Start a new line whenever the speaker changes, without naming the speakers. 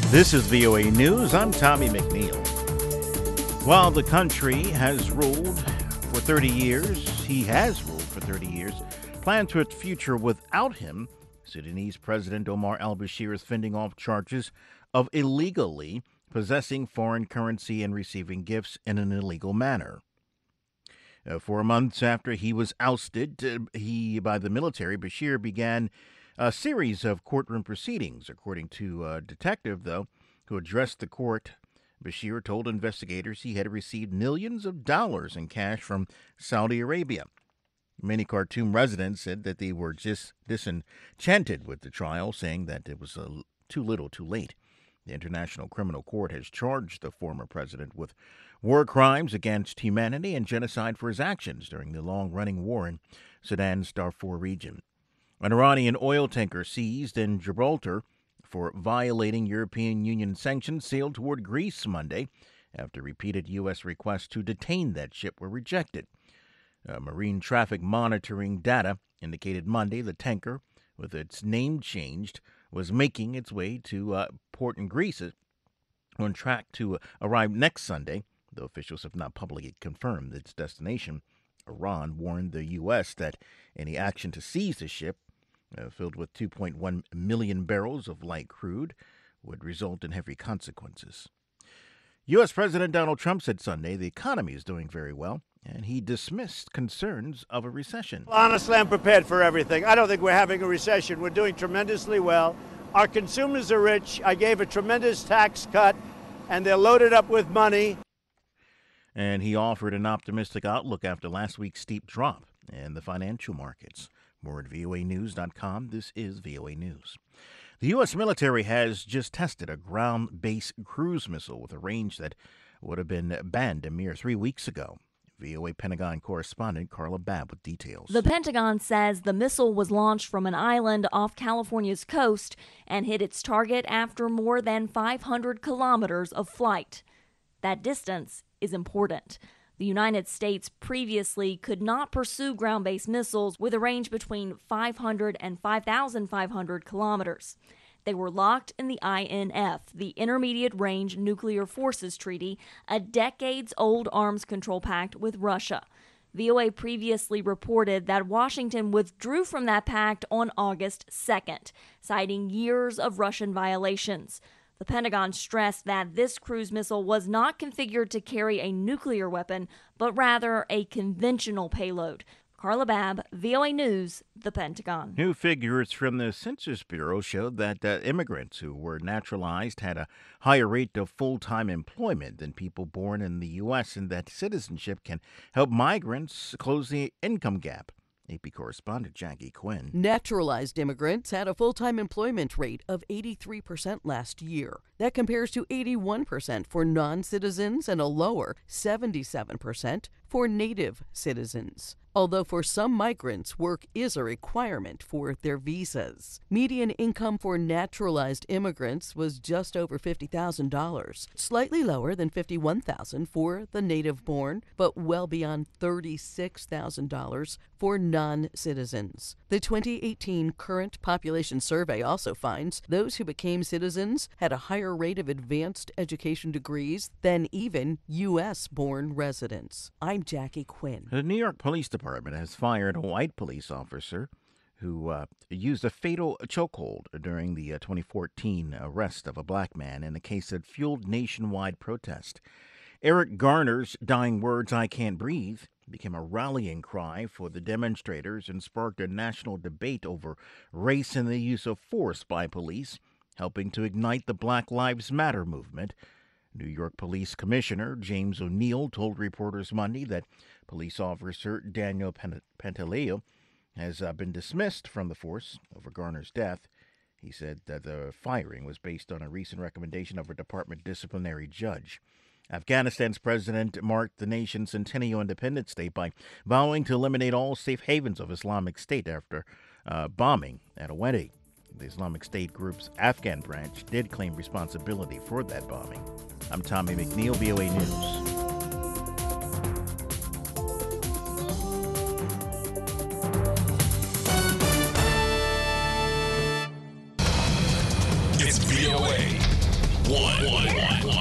This is VOA News. I'm Tommy McNeil. While the country has ruled for 30 years, plans for its future without him, Sudanese President Omar al-Bashir is fending off charges of illegally possessing foreign currency and receiving gifts in an illegal manner. 4 months after he was ousted by the military, Bashir began a series of courtroom proceedings. According to a detective, though, who addressed the court, Bashir told investigators he had received millions of dollars in cash from Saudi Arabia. Many Khartoum residents said that they were just disenchanted with the trial, saying that it was too little too late. The International Criminal Court has charged the former president with war crimes against humanity and genocide for his actions during the long-running war in Sudan's Darfur region. An Iranian oil tanker seized in Gibraltar for violating European Union sanctions sailed toward Greece Monday after repeated U.S. requests to detain that ship were rejected. Marine traffic monitoring data indicated Monday the tanker, with its name changed, was making its way to port in Greece, on track to arrive next Sunday, though officials have not publicly confirmed its destination. Iran warned the U.S. that any action to seize the ship, filled with 2.1 million barrels of light crude, would result in heavy consequences. U.S. President Donald Trump said Sunday the economy is doing very well, and he dismissed concerns of a recession.
Well, honestly, I'm prepared for everything. I don't think we're having a recession. We're doing tremendously well. Our consumers are rich. I gave a tremendous tax cut, and they're loaded up with money.
And he offered an optimistic outlook after last week's steep drop in the financial markets. More at voanews.com. This is VOA News. The U.S. military has just tested a ground-based cruise missile with a range that would have been banned a mere 3 weeks ago. VOA Pentagon correspondent Carla Babb with details.
The Pentagon says the missile was launched from an island off California's coast and hit its target after more than 500 kilometers of flight. That distance is important. The United States previously could not pursue ground-based missiles with a range between 500 and 5,500 kilometers. They were locked in the INF, the Intermediate Range Nuclear Forces Treaty, a decades-old arms control pact with Russia. VOA previously reported that Washington withdrew from that pact on August 2nd, citing years of Russian violations. The Pentagon stressed that this cruise missile was not configured to carry a nuclear weapon, but rather a conventional payload. Carla Babb, VOA News, the Pentagon.
New figures from the Census Bureau showed that immigrants who were naturalized had a higher rate of full-time employment than people born in the U.S., and that citizenship can help migrants close the income gap. AP correspondent Jackie Quinn.
Naturalized immigrants had a full-time employment rate of 83% last year. That compares to 81% for non-citizens and a lower 77% for native citizens. Although for some migrants, work is a requirement for their visas. Median income for naturalized immigrants was just over $50,000, slightly lower than $51,000 for the native-born, but well beyond $36,000 for non-citizens. The 2018 Current Population Survey also finds those who became citizens had a higher rate of advanced education degrees than even U.S.-born residents. I'm Jackie Quinn.
The New York Police Department has fired a white police officer who used a fatal chokehold during the 2014 arrest of a black man in a case that fueled nationwide protest. Eric Garner's dying words, "I can't breathe," became a rallying cry for the demonstrators and sparked a national debate over race and the use of force by police, helping to ignite the Black Lives Matter movement. New York Police Commissioner James O'Neill told reporters Monday that police officer Daniel Pantaleo has been dismissed from the force over Garner's death. He said that the firing was based on a recent recommendation of a department disciplinary judge. Afghanistan's president marked the nation's centennial Independence Day by vowing to eliminate all safe havens of Islamic State after bombing at a wedding. The Islamic State group's Afghan branch did claim responsibility for that bombing. I'm Tommy McNeil, VOA News.
It's VOA one.